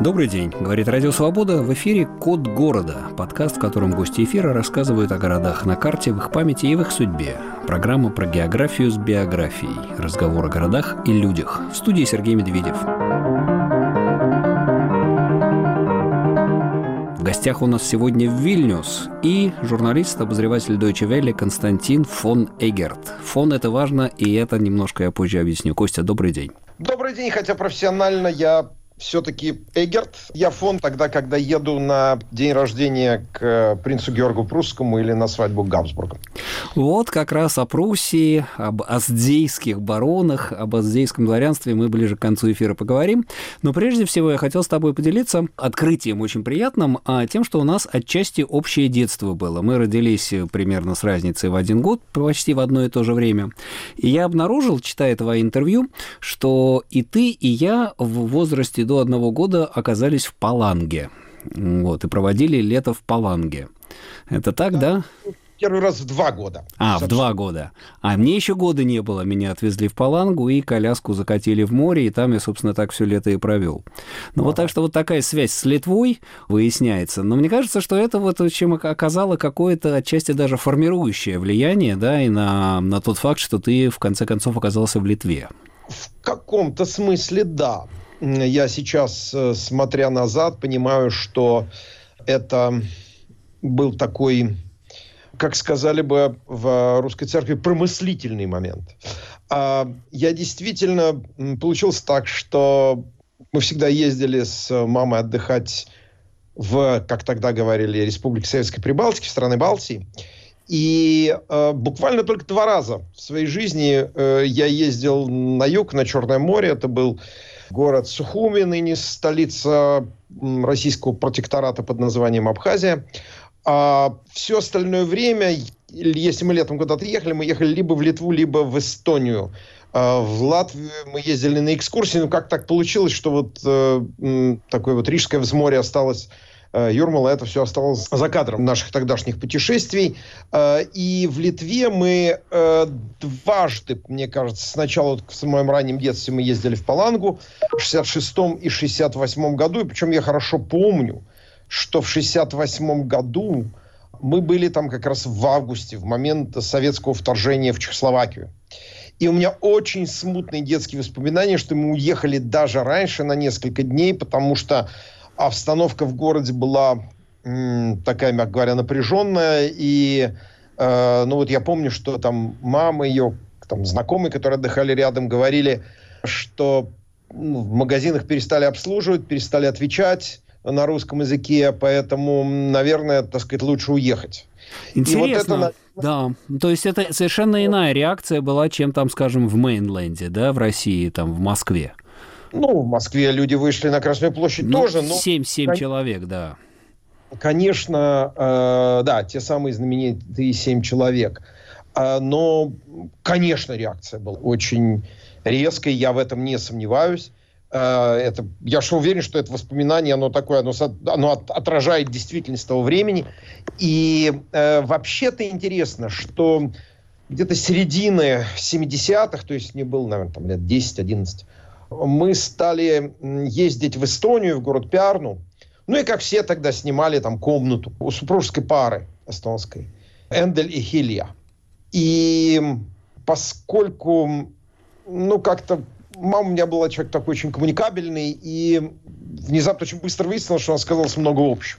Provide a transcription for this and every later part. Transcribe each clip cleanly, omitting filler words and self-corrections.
Добрый день, говорит Радио Свобода. В эфире «Код города», подкаст, в котором гости эфира рассказывают о городах на карте, в их памяти и в их судьбе. Программа про географию с биографией. Разговор о городах и людях. В студии Сергей Медведев. В гостях у нас сегодня Вильнюс и журналист, обозреватель Deutsche Welle Константин фон Эггерт. Фон – это важно, и это немножко я позже объясню. Костя, добрый день. Добрый день, хотя профессионально я все-таки Эггерт. Я фон тогда, когда еду на день рождения к принцу Георгу Прусскому или на свадьбу к Габсбургам. Вот как раз о Пруссии, об аздейских баронах, об аздейском дворянстве мы ближе к концу эфира поговорим. Но прежде всего я хотел с тобой поделиться открытием очень приятным, тем, что у нас отчасти общее детство было. Мы родились примерно с разницей в 1 год, почти в одно и то же время. И я обнаружил, читая твои интервью, что и ты, и я в возрасте до 1 года оказались в Паланге. Вот, и проводили лето в Паланге. Это так, да? Первый раз в 2 года. В 2 года. Мне еще года не было. Меня отвезли в Палангу и коляску закатили в море, и там я, собственно, так все лето и провел. Вот так что вот такая связь с Литвой выясняется. Но мне кажется, что это вот чем оказало какое-то отчасти даже формирующее влияние, да, и на тот факт, что ты, в конце концов, оказался в Литве. В каком-то смысле, да. Я сейчас, смотря назад, понимаю, что это был такой, как сказали бы в русской церкви, промыслительный момент. Я действительно получилось так, что мы всегда ездили с мамой отдыхать в, как тогда говорили, Республике Советской Прибалтики, в страны Балтии. И буквально только 2 раза в своей жизни я ездил на юг, на Черное море. Это был город Сухуми, ныне столица российского протектората под названием Абхазия. А все остальное время, если мы летом куда-то ехали, мы ехали либо в Литву, либо в Эстонию. В Латвию мы ездили на экскурсии. Ну, как так получилось, что вот такое вот Рижское взморье осталось, Юрмала, это все осталось за кадром наших тогдашних путешествий. И в Литве мы дважды, мне кажется, сначала вот в моем раннем детстве мы ездили в Палангу в 66-м и 68-м году. И причем я хорошо помню, что в 68-м году мы были там как раз в августе, в момент советского вторжения в Чехословакию. И у меня очень смутные детские воспоминания, что мы уехали даже раньше на несколько дней, потому что обстановка в городе была такая, мягко говоря, напряженная. И вот я помню, что там мама ее, там, знакомые, которые отдыхали рядом, говорили, что в магазинах перестали обслуживать, перестали отвечать на русском языке, поэтому, наверное, так сказать, лучше уехать. Интересно, да. То есть это совершенно иная реакция была, чем там, скажем, в Мейнленде, да, в России, там, в Москве. В Москве люди вышли на Красную площадь тоже. 7 человек, да. Конечно, да, те самые знаменитые 7 человек. Но, конечно, реакция была очень резкой, я в этом не сомневаюсь. Я же уверен, что это воспоминание, оно отражает действительность того времени. И вообще-то интересно, что где-то середины 70-х, то есть мне было, наверное, там лет 10-11, мы стали ездить в Эстонию, в город Пярну. Ну и как все тогда снимали там комнату у супружеской пары эстонской. Эндель и Хилья. И поскольку, как-то мама у меня была человек такой очень коммуникабельный, и внезапно очень быстро выяснилось, что у нас оказалось много общего.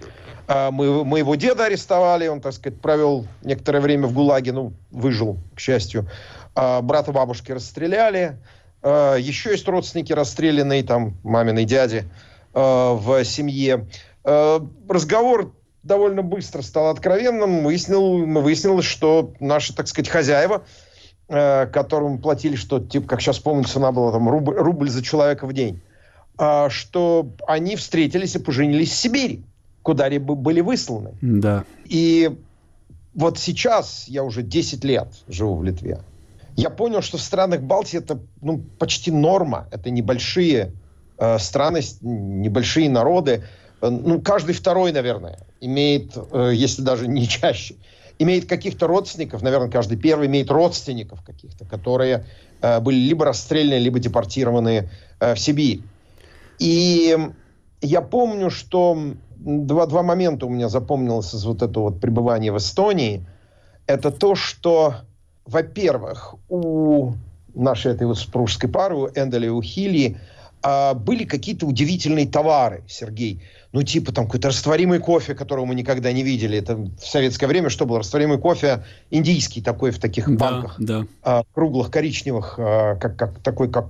Моего деда арестовали, он, так сказать, провел некоторое время в ГУЛАГе, выжил, к счастью. Брата бабушки расстреляли. Еще есть родственники расстрелянные, там, маминой дяди в семье. Разговор довольно быстро стал откровенным. Выяснилось, что наши, так сказать, хозяева, которым платили, что, типа, как сейчас помню, цена была там рубль за человека в день, что они встретились и поженились в Сибири, куда были высланы. Да. И вот сейчас я уже 10 лет живу в Литве. Я понял, что в странах Балтии это почти норма. Это небольшие страны, небольшие народы. Каждый второй, наверное, имеет, если даже не чаще, имеет каких-то родственников, наверное, каждый первый имеет родственников каких-то, которые были либо расстреляны, либо депортированы в Сибирь. И я помню, что два момента у меня запомнилось из вот этого вот пребывания в Эстонии. Это то, что, во-первых, у нашей этой вот супружеской пары, у Энделя и у Хильи, были какие-то удивительные товары, Сергей. Ну, типа там какой-то растворимый кофе, которого мы никогда не видели. Это в советское время что было? Растворимый кофе индийский такой в таких банках. Круглых, коричневых, как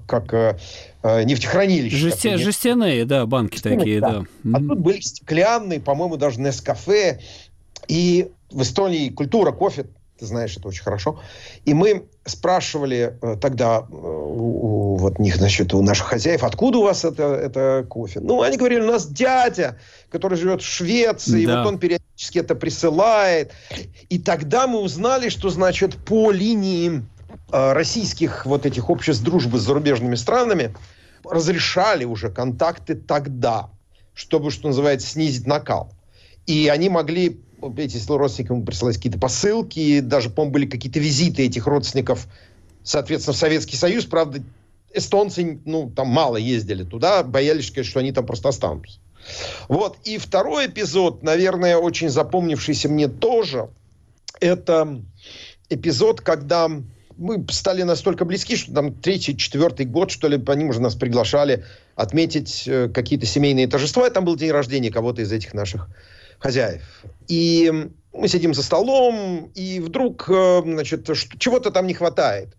нефтехранилище. Жестяные, да, банки такие, да. А тут были стеклянные, по-моему, даже Нескафе. И в Эстонии культура кофе, ты знаешь, это очень хорошо. И мы спрашивали тогда вот них, значит, у наших хозяев, откуда у вас это кофе? Ну, они говорили, у нас дядя, который живет в Швеции, да. Вот он периодически это присылает. И тогда мы узнали, что, значит, по линии российских вот этих обществ дружбы с зарубежными странами разрешали уже контакты тогда, чтобы, что называется, снизить накал. И они могли... Эти родственникам присылать какие-то посылки, даже, по-моему, были какие-то визиты этих родственников, соответственно, в Советский Союз. Правда, эстонцы, там мало ездили туда, боялись, что они там просто останутся. Вот. И второй эпизод, наверное, очень запомнившийся мне тоже, это эпизод, когда мы стали настолько близки, что там 3-4 год, что ли, они уже нас приглашали отметить какие-то семейные торжества, и там был день рождения кого-то из этих наших хозяев. И мы сидим за столом, и вдруг, значит, чего-то там не хватает.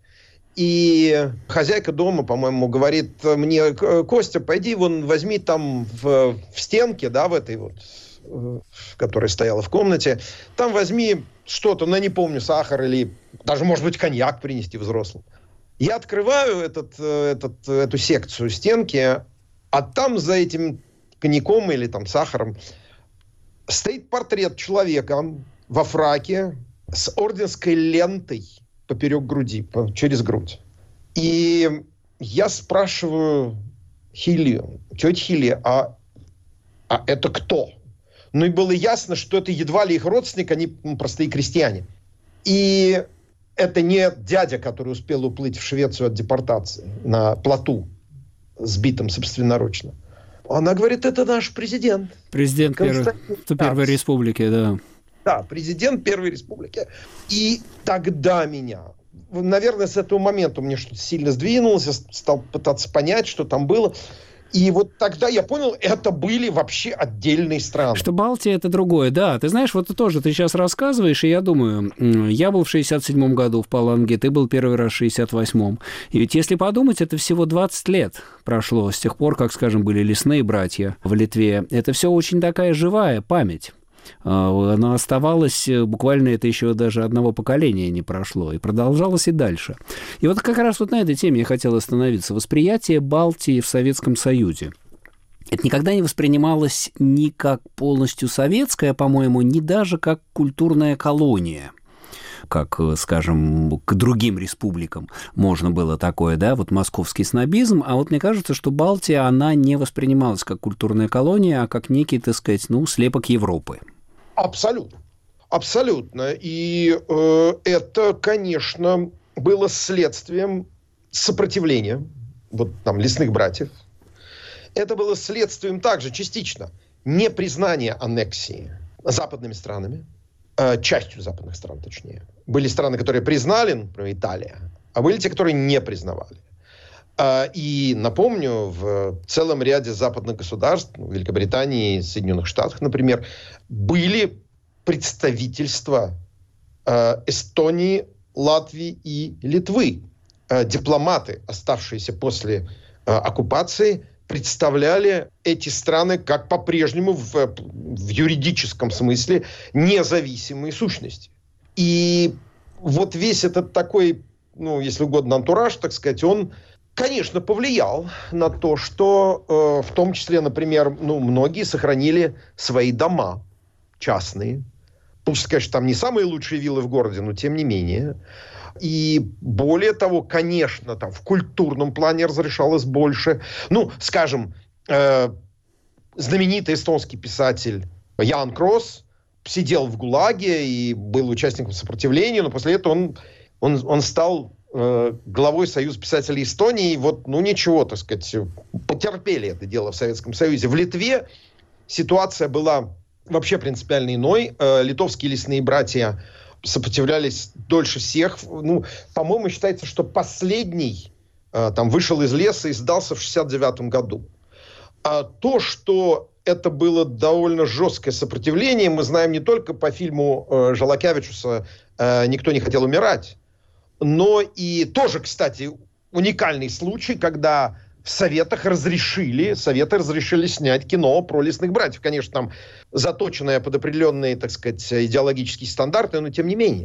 И хозяйка дома, по-моему, говорит мне: Костя, пойди вон возьми там в стенке, да, в этой вот, которая стояла в комнате, там возьми что-то, не помню, сахар или даже, может быть, коньяк принести взрослым. Я открываю эту секцию стенки, а там за этим коньяком или там сахаром стоит портрет человека во фраке с орденской лентой поперек груди, через грудь. И я спрашиваю Хилию: тетя Хилия, а это кто? Ну и было ясно, что это едва ли их родственник, они простые крестьяне. И это не дядя, который успел уплыть в Швецию от депортации на плоту, сбитом собственноручно. Она говорит, это наш президент. Президент Первой Республики, да. Да, президент Первой Республики. И тогда меня, наверное, с этого момента у меня что-то сильно сдвинулось, я стал пытаться понять, что там было. И вот тогда я понял, это были вообще отдельные страны. Что Балтия — это другое, да. Ты знаешь, вот ты сейчас рассказываешь, и я думаю, я был в 67-м году в Паланге, ты был первый раз в 68-м. И ведь если подумать, это всего 20 лет прошло с тех пор, как, скажем, были лесные братья в Литве. Это все очень такая живая память. Она оставалась, буквально это еще даже одного поколения не прошло, и продолжалось и дальше. И вот как раз вот на этой теме я хотел остановиться. Восприятие Балтии в Советском Союзе. Это никогда не воспринималось ни как полностью советское, по-моему, ни даже как культурная колония. Как, скажем, к другим республикам можно было такое, да, вот московский снобизм, а вот мне кажется, что Балтия, она не воспринималась как культурная колония, а как некий, так сказать, слепок Европы. Абсолютно. Абсолютно. И это, конечно, было следствием сопротивления вот там лесных братьев. Это было следствием также частично непризнания аннексии западными странами, частью западных стран, точнее. Были страны, которые признали, например, Италия, а были те, которые не признавали. И напомню, в целом ряде западных государств, в Великобритании, Соединенных Штатах, например, были представительства Эстонии, Латвии и Литвы. Дипломаты, оставшиеся после оккупации, представляли эти страны как по-прежнему в юридическом смысле независимые сущности. И вот весь этот такой, если угодно, антураж, так сказать, он, конечно, повлиял на то, что в том числе, например, многие сохранили свои дома частные. Пусть, конечно, там не самые лучшие виллы в городе, но тем не менее. И более того, конечно, там в культурном плане разрешалось больше. Скажем, знаменитый эстонский писатель Ян Крос сидел в ГУЛАГе и был участником сопротивления, но после этого он стал главой Союза писателей Эстонии. Вот, ну ничего, так сказать, потерпели это дело в Советском Союзе. В Литве ситуация была вообще принципиально иной. Литовские лесные братья сопротивлялись дольше всех. Ну, по-моему, считается, что последний там вышел из леса и сдался в 1969 году. А то, что это было довольно жесткое сопротивление, мы знаем не только по фильму Жалакевичуса «Никто не хотел умирать», но и тоже, кстати, уникальный случай, когда Советы разрешили снять кино про лесных братьев. Конечно, там заточенное под определенные, так сказать, идеологические стандарты, но тем не менее.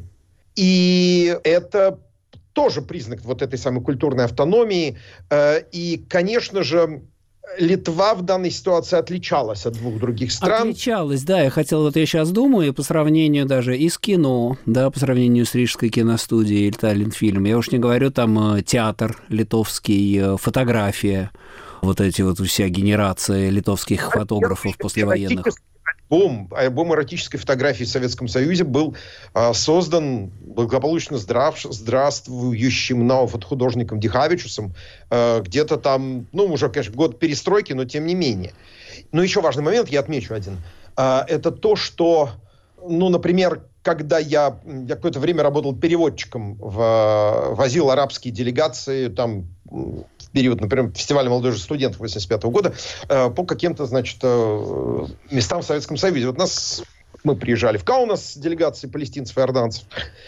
И это тоже признак вот этой самой культурной автономии. И, конечно же, Литва в данной ситуации отличалась от двух других стран. Отличалась, да. Я сейчас думаю, по сравнению даже и с кино, да, по сравнению с Рижской киностудией или Таллинфильм. Я уж не говорю там театр литовский, фотография, вот эти вот вся генерация литовских фотографов послевоенных. Альбом эротической фотографии в Советском Союзе был создан благополучно здравствующим художником Дихавичусом, где-то там, ну, уже, конечно, год перестройки, но тем не менее. Но еще важный момент, я отмечу один. Это то, что, ну, например, когда я какое-то время работал переводчиком, возил арабские делегации, там, в период, например, фестиваля молодежи студентов 1985 года, по каким-то, значит, местам в Советском Союзе. Вот мы приезжали в Каунас с делегацией палестинцев и иорданцев,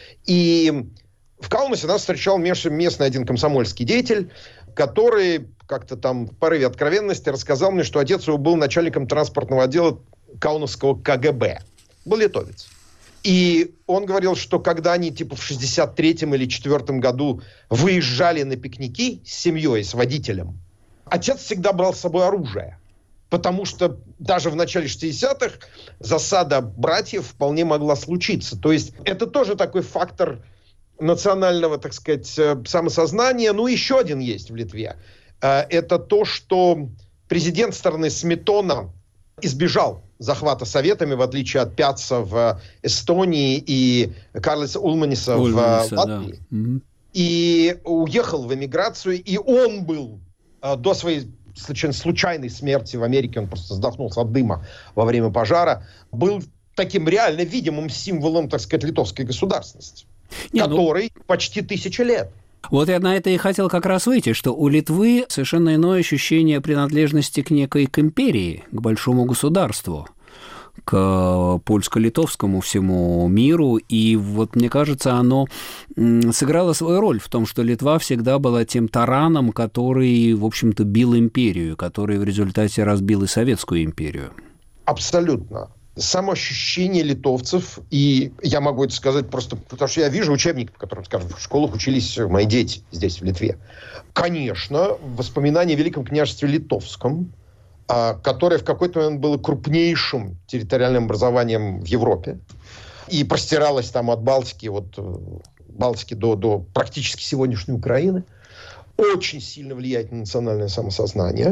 и в Каунасе нас встречал местный один комсомольский деятель, который как-то там в порыве откровенности рассказал мне, что отец его был начальником транспортного отдела Каунасского КГБ. Был литовец. И он говорил, что когда они типа в 63-м или 4-м году выезжали на пикники с семьей, с водителем, отец всегда брал с собой оружие. Потому что даже в начале 60-х засада братьев вполне могла случиться. То есть это тоже такой фактор национального, так сказать, самосознания. Ну, еще один есть в Литве. Это то, что президент страны Сметона избежал захвата Советами, в отличие от Пятца в Эстонии и Карлиса Улманиса в Латвии. Да. И уехал в эмиграцию, и он был до своей совершенно случайной смерти в Америке, он просто задохнулся от дыма во время пожара, был таким реально видимым символом, так сказать, литовской государственности, которой почти 1000 лет. Вот я на это и хотел как раз выйти, что у Литвы совершенно иное ощущение принадлежности к некой к империи, к большому государству, к польско-литовскому всему миру. И вот, мне кажется, оно сыграло свою роль в том, что Литва всегда была тем тараном, который, в общем-то, бил империю, который в результате разбил и Советскую империю. Абсолютно. Самоощущение литовцев, и я могу это сказать просто потому, что я вижу учебники, в которых, скажем, в школах учились мои дети здесь, в Литве. Конечно, воспоминания о Великом княжестве Литовском, которое в какой-то момент было крупнейшим территориальным образованием в Европе и простиралось там от Балтики, Балтики до практически сегодняшней Украины, очень сильно влияет на национальное самосознание.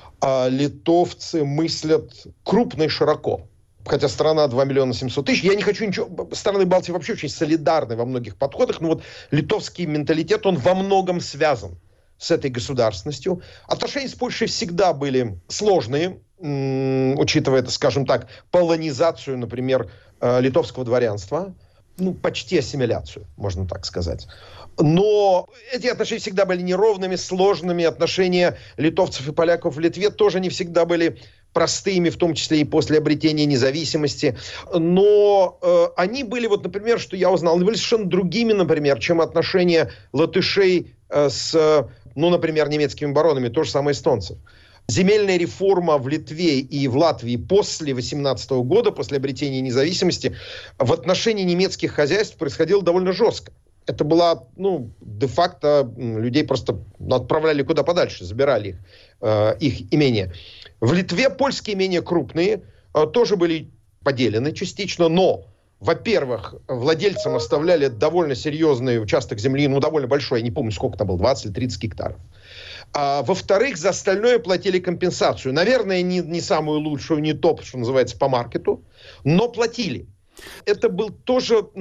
Литовцы мыслят крупно и широко. Хотя страна 2 700 000. Я не хочу ничего... Страны Балтии вообще очень солидарны во многих подходах, но вот литовский менталитет, он во многом связан с этой государственностью. Отношения с Польшей всегда были сложные, учитывая, скажем так, полонизацию, например, литовского дворянства. Ну, почти ассимиляцию, можно так сказать. Но эти отношения всегда были неровными, сложными. Отношения литовцев и поляков в Литве тоже не всегда были простыми, в том числе и после обретения независимости. Но они были, вот, например, что я узнал, были совершенно другими, например, чем отношения латышей с, ну, например, немецкими баронами, то же самое эстонцев. Земельная реформа в Литве и в Латвии после 1818 года, после обретения независимости, в отношении немецких хозяйств происходила довольно жестко. Это была, ну, де-факто людей просто отправляли куда подальше, забирали их имения. В Литве польские имения крупные, тоже были поделены частично, но, во-первых, владельцам оставляли довольно серьезный участок земли, ну, довольно большой, я не помню, сколько там было, 20 или 30 гектаров. Во-вторых, за остальное платили компенсацию. Наверное, не самую лучшую, не топ, что называется, по маркету, но платили. Это был тоже, ну,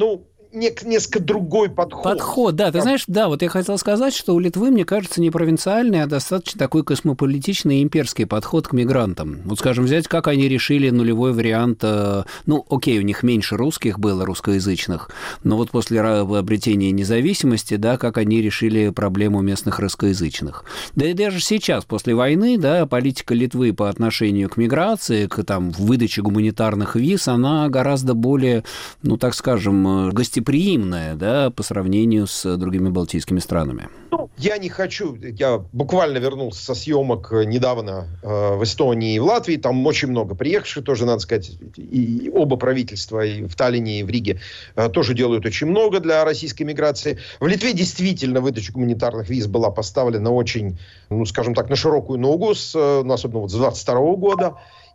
несколько другой подход. Подход, да. Ты знаешь, да, вот я хотел сказать, что у Литвы, мне кажется, не провинциальный, а достаточно такой космополитичный и имперский подход к мигрантам. Вот, скажем, взять, как они решили нулевой вариант, ну, окей, у них меньше русских было, русскоязычных, но вот после обретения независимости, да, как они решили проблему местных русскоязычных. Да и даже сейчас, после войны, да, политика Литвы по отношению к миграции, к там, выдаче гуманитарных виз, она гораздо более, ну, так скажем, гостеприимная, да, по сравнению с другими балтийскими странами. Ну, я буквально вернулся со съемок недавно в Эстонии и в Латвии, там очень много приехавших, тоже, надо сказать, и оба правительства, и в Таллине, и в Риге, тоже делают очень много для российской миграции. В Литве действительно выдача гуманитарных виз была поставлена очень, ну, скажем так, на широкую ногу, особенно вот с 22 года.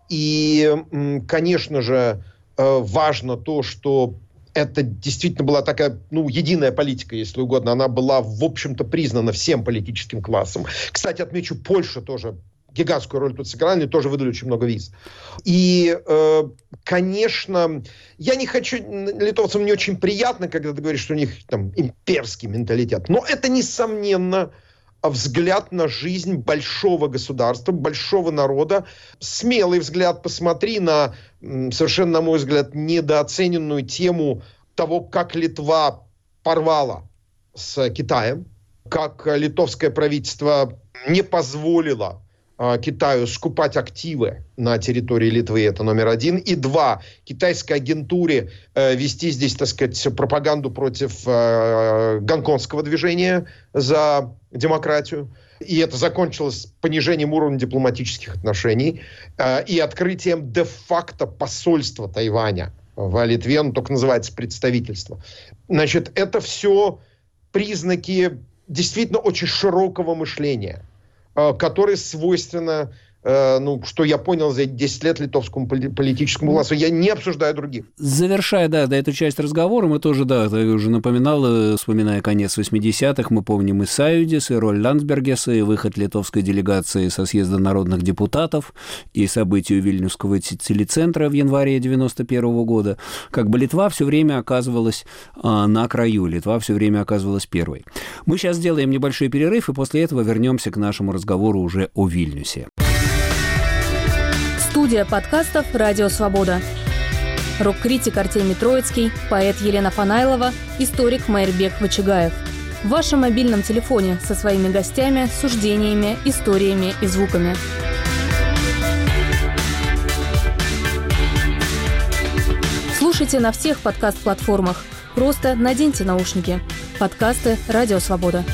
И, конечно же, важно то, что это действительно была такая, ну, единая политика, если угодно. Она была, в общем-то, признана всем политическим классом. Кстати, отмечу, Польша тоже гигантскую роль тут сыграла, они тоже выдали очень много виз. И, конечно, я не хочу... Литовцам не очень приятно, когда ты говоришь, что у них там имперский менталитет. Но это, несомненно, взгляд на жизнь большого государства, большого народа. Смелый взгляд. Посмотри на совершенно, на мой взгляд, недооцененную тему того, как Литва порвала с Китаем, как литовское правительство не позволило Китаю скупать активы на территории Литвы, это номер один. И два, китайской агентуре вести здесь, так сказать, пропаганду против гонконгского движения за демократию. И это закончилось понижением уровня дипломатических отношений и открытием де-факто посольства Тайваня в Литве, оно только называется представительство. Значит, это все признаки действительно очень широкого мышления, которое свойственно, что я понял за 10 лет литовскому политическому классу. Я не обсуждаю других. Завершая, да, эту часть разговора, мы тоже, да, ты уже напоминал, вспоминая конец 80-х, мы помним и Саюдис, и роль Ландсбергеса, и выход литовской делегации со съезда народных депутатов, и события Вильнюсского телецентра в январе 91 года. Как бы Литва все время оказывалась на краю, Литва все время оказывалась первой. Мы сейчас сделаем небольшой перерыв, и после этого вернемся к нашему разговору уже о Вильнюсе. Студия подкастов «Радио Свобода». Рок-критик Артемий Троицкий, поэт Елена Фанайлова, историк Майрбек Вачигаев. В вашем мобильном телефоне со своими гостями, суждениями, историями и звуками. Слушайте на всех подкаст-платформах. Просто наденьте наушники. Подкасты «Радио Свобода».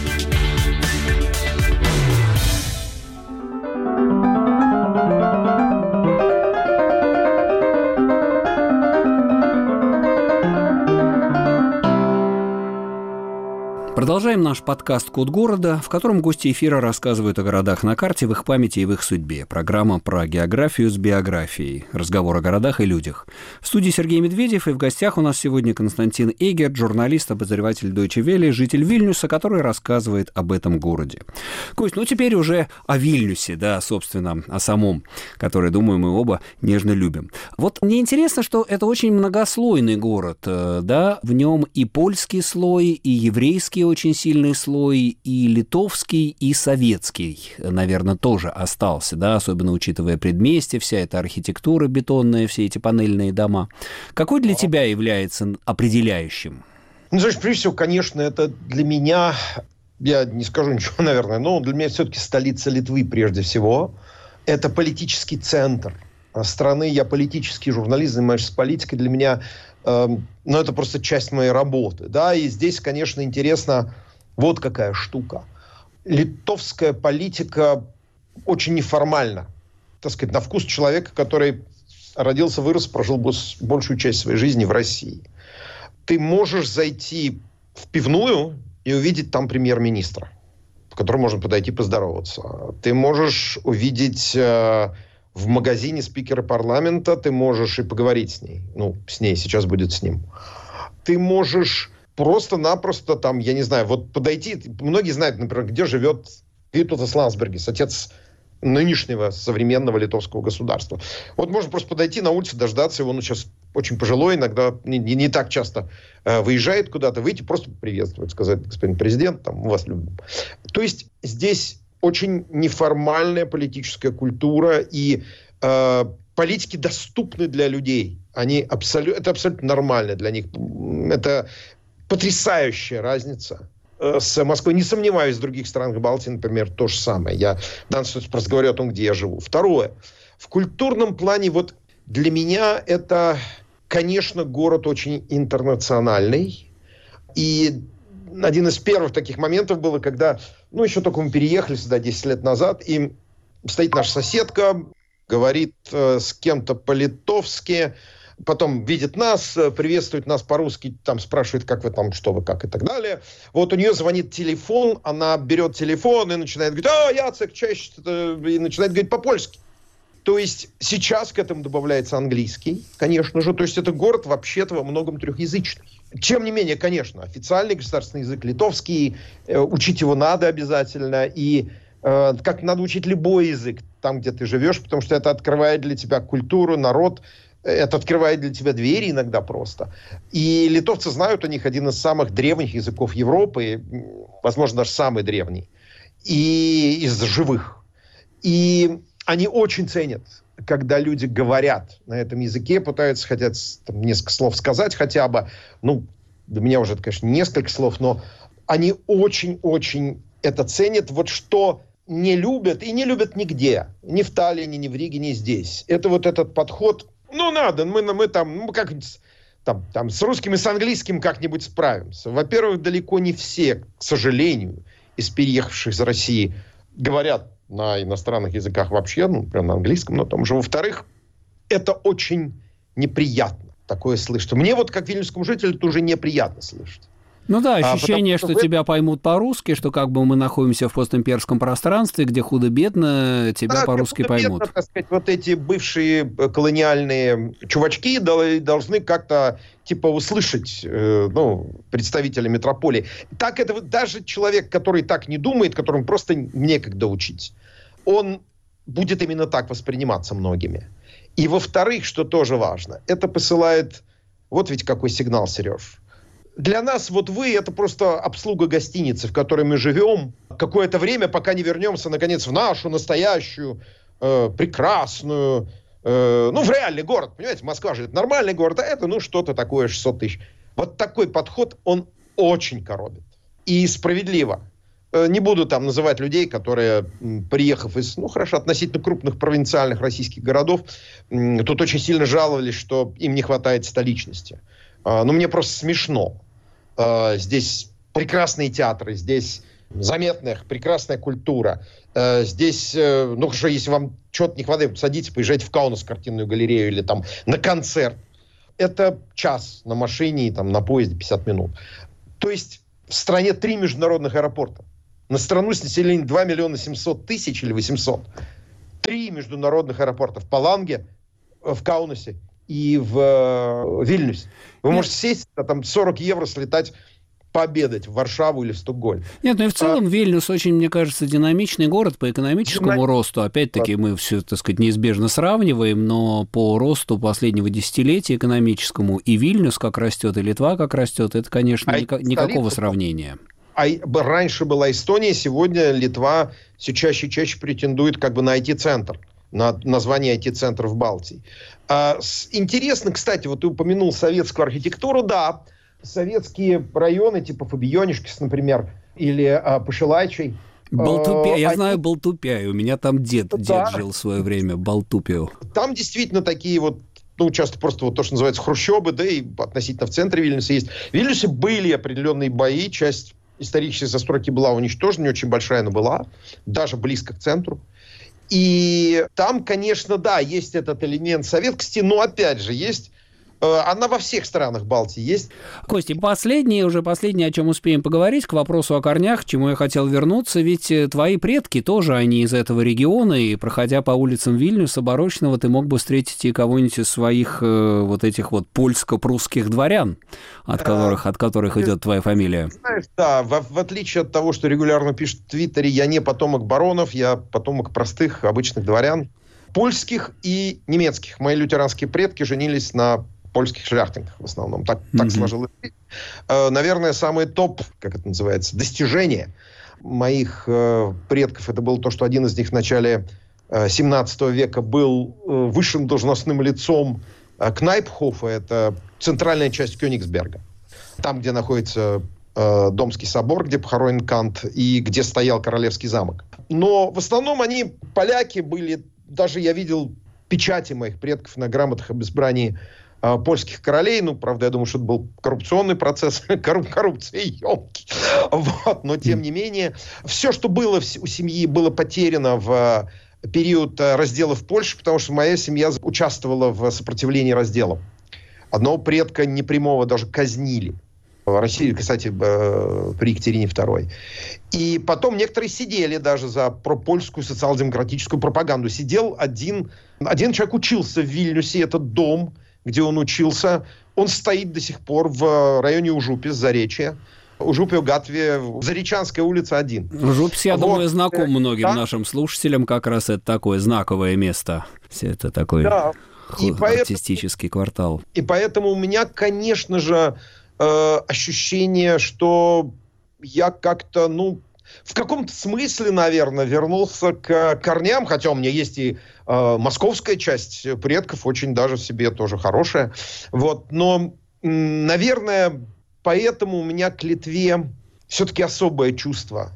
Продолжаем наш подкаст «Код города», в котором гости эфира рассказывают о городах на карте, в их памяти и в их судьбе. Программа про географию с биографией. Разговор о городах и людях. В студии Сергей Медведев, и в гостях у нас сегодня Константин Эгерт, журналист, обозреватель Deutsche Welle, житель Вильнюса, который рассказывает об этом городе. Кость, теперь уже о Вильнюсе, да, собственно, о самом, который, думаю, мы оба нежно любим. Вот мне интересно, что это очень многослойный город, да, в нем и польский слой, и еврейский очень сильный слой, и литовский, и советский, наверное, тоже остался, да, особенно учитывая предместье, вся эта архитектура бетонная, все эти панельные дома. Какой для тебя является определяющим? Знаешь, прежде всего, конечно, это для меня, я не скажу ничего, наверное, но для меня все-таки столица Литвы прежде всего. Это политический центр страны. Я политический журналист, занимаюсь политикой. Для меня это просто часть моей работы. Да? И здесь, конечно, интересно вот какая штука. Литовская политика очень неформальна. Так сказать, на вкус человека, который родился, вырос, прожил большую часть своей жизни в России. Ты можешь зайти в пивную и увидеть там премьер-министра, к которому можно подойти поздороваться. Ты можешь увидеть в магазине спикера парламента, ты можешь и поговорить с ней. С ней, сейчас будет с ним. Ты можешь просто-напросто там, я не знаю, подойти. Многие знают, например, где живет Vytautas Landsbergis, отец нынешнего современного литовского государства. Можно просто подойти на улице, дождаться его, сейчас очень пожилой, иногда не так часто выезжает куда-то, выйти, просто приветствовать, сказать: господин президент, там, мы вас любим. То есть здесь очень неформальная политическая культура, и политики доступны для людей. Это абсолютно нормально для них. Это потрясающая разница с Москвой. Не сомневаюсь, в других странах Балтии, например, то же самое. Я в данном случае просто говорю о том, где я живу. Второе. В культурном плане вот для меня это, конечно, город очень интернациональный. И один из первых таких моментов было, когда, еще только мы переехали сюда 10 лет назад, и стоит наша соседка, говорит с кем-то по-литовски, потом видит нас, приветствует нас по-русски, там спрашивает, как вы там, что вы, как и так далее. Вот у нее звонит телефон, она берет телефон и начинает говорить: Яцек, чаще, и начинает говорить по-польски. То есть сейчас к этому добавляется английский, конечно же. То есть это город вообще-то во многом трехязычный. Тем не менее, конечно, официальный государственный язык литовский, учить его надо обязательно, и как надо учить любой язык там, где ты живешь, потому что это открывает для тебя культуру, народ, это открывает для тебя двери иногда просто. И литовцы знают, у них один из самых древних языков Европы, возможно, даже самый древний, и из живых. И они очень ценят, когда люди говорят на этом языке, пытаются хотят там несколько слов сказать хотя бы. Для меня уже это, конечно, несколько слов, но они очень-очень это ценят. Вот что не любят, и не любят нигде. Ни в Таллине, ни в Риге, ни здесь. Это вот этот подход: надо, мы там, как-нибудь там с русским и с английским как-нибудь справимся. Во-первых, далеко не все, к сожалению, из переехавших из России говорят на иностранных языках вообще, прям на английском, на том же. Во-вторых, это очень неприятно такое слышать. Мне вот, как вильнюсскому жителю, это уже неприятно слышать. Ощущение, что тебя поймут по-русски, что как бы мы находимся в постимперском пространстве, где худо-бедно тебя по-русски поймут. Так сказать, вот эти бывшие колониальные чувачки должны как-то услышать представителя метрополии. Так это даже человек, который так не думает, которому просто некогда учить, он будет именно так восприниматься многими. И во-вторых, что тоже важно, это посылает... Вот ведь какой сигнал, Сереж. Для нас вот вы — это просто обслуга гостиницы, в которой мы живем какое-то время, пока не вернемся, наконец, в нашу настоящую, прекрасную, в реальный город. Понимаете, Москва же это нормальный город, а это, что-то такое, 600 тысяч. Вот такой подход, он очень коробит. И справедливо. Не буду там называть людей, которые, приехав из, относительно крупных провинциальных российских городов, тут очень сильно жаловались, что им не хватает столичности. Мне просто смешно. Здесь прекрасные театры, здесь заметная, прекрасная культура. Здесь, хорошо, если вам чего-то не хватает, садитесь, поезжайте в Каунас, картинную галерею, или там на концерт. Это час на машине, и на поезде 50 минут. То есть в стране 3 международных аэропорта. На страну с населением 2 700 000 или 800. 3 международных аэропорта в Паланге, в Каунасе и в Вильнюсе. Вы можете сесть, там 40 евро слетать пообедать в Варшаву или в Стокгольм. Нет, и в целом Вильнюс очень, мне кажется, динамичный город по экономическому росту. Опять-таки мы все, неизбежно сравниваем, но по росту последнего десятилетия экономическому и Вильнюс как растет, и Литва как растет, это, конечно, никакого сравнения. Раньше была Эстония, сегодня Литва все чаще и чаще претендует на IT-центр, на название IT-центра в Балтии. Интересно, кстати, вот ты упомянул советскую архитектуру, да, советские районы, типа Фабионишкис, например, или Пошилайчий. Я знаю Балтупяй, у меня там дед жил в свое время, Балтупио. Там действительно такие часто просто то, что называется хрущобы, да, и относительно в центре Вильнюса есть. В Вильнюсе были определенные бои, часть исторической застройки была уничтожена, не очень большая, но была, даже близко к центру. И там, конечно, да, есть этот элемент советскости, но опять же есть... Она во всех странах Балтии есть. Костя, последнее, о чем успеем поговорить, к вопросу о корнях, к чему я хотел вернуться, ведь твои предки тоже, они из этого региона, и проходя по улицам Вильнюса, Барочного, ты мог бы встретить и кого-нибудь из своих этих польско-прусских дворян, от которых идет твоя фамилия. Знаешь, да, в отличие от того, что регулярно пишут в Твиттере, я не потомок баронов, я потомок простых, обычных дворян, польских и немецких. Мои лютеранские предки женились на польских шляхтинах в основном. Так сложилось. Наверное, самый топ, как это называется, достижение моих предков, это было то, что один из них в начале 17 века был высшим должностным лицом Кнайпхофа, это центральная часть Кёнигсберга. Там, где находится Домский собор, где похоронен Кант, и где стоял Королевский замок. Но в основном они, поляки, были... Даже я видел печати моих предков на грамотах об избрании польских королей. Ну, правда, я думаю, что это был коррупционный процесс, коррупция емкий. Вот. Но, тем не менее, все, что было у семьи, было потеряно в период разделов Польши, потому что моя семья участвовала в сопротивлении разделам. Одного предка непрямого даже казнили. В России, кстати, при Екатерине II. И потом некоторые сидели даже за пропольскую социал-демократическую пропаганду. Сидел один человек, учился в Вильнюсе, этот дом, где он учился, он стоит до сих пор в районе Ужупис, Заречья. Ужупио Гатве, Заречанская улица 1. Ужупис, я думаю, знаком многим нашим слушателям, как раз это такое знаковое место. Все это такой артистический квартал. И поэтому у меня, конечно же, ощущение, что я как-то, в каком-то смысле, наверное, вернулся к корням, хотя у меня есть и московская часть предков, очень даже в себе тоже хорошая. Вот. Но, наверное, поэтому у меня к Литве все-таки особое чувство.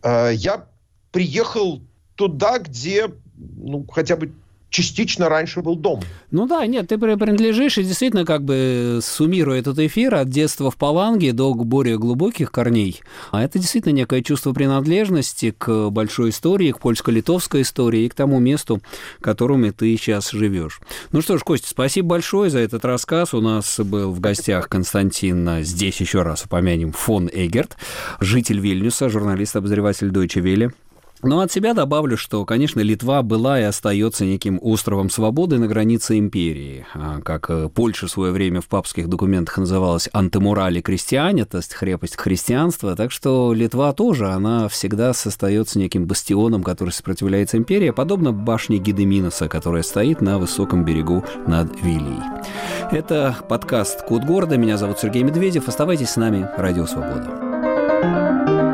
Я приехал туда, где, хотя бы частично раньше был дом. Ну да, нет, ты принадлежишь, и действительно, как бы суммируя этот эфир от детства в Паланге до более глубоких корней, а это действительно некое чувство принадлежности к большой истории, к польско-литовской истории и к тому месту, в котором ты сейчас живешь. Ну что ж, Костя, спасибо большое за этот рассказ. У нас был в гостях Константин, здесь еще раз упомянем, фон Эгерт, житель Вильнюса, журналист-обозреватель Deutsche Welle. Но от себя добавлю, что, конечно, Литва была и остается неким островом свободы на границе империи. Как Польша в свое время в папских документах называлась «антемурали крестьяне», то есть крепость христианства. Так что Литва тоже, она всегда остается неким бастионом, который сопротивляется империи, подобно башне Гедеминоса, которая стоит на высоком берегу над Вильей. Это подкаст «Код города». Меня зовут Сергей Медведев. Оставайтесь с нами. Радио Свобода.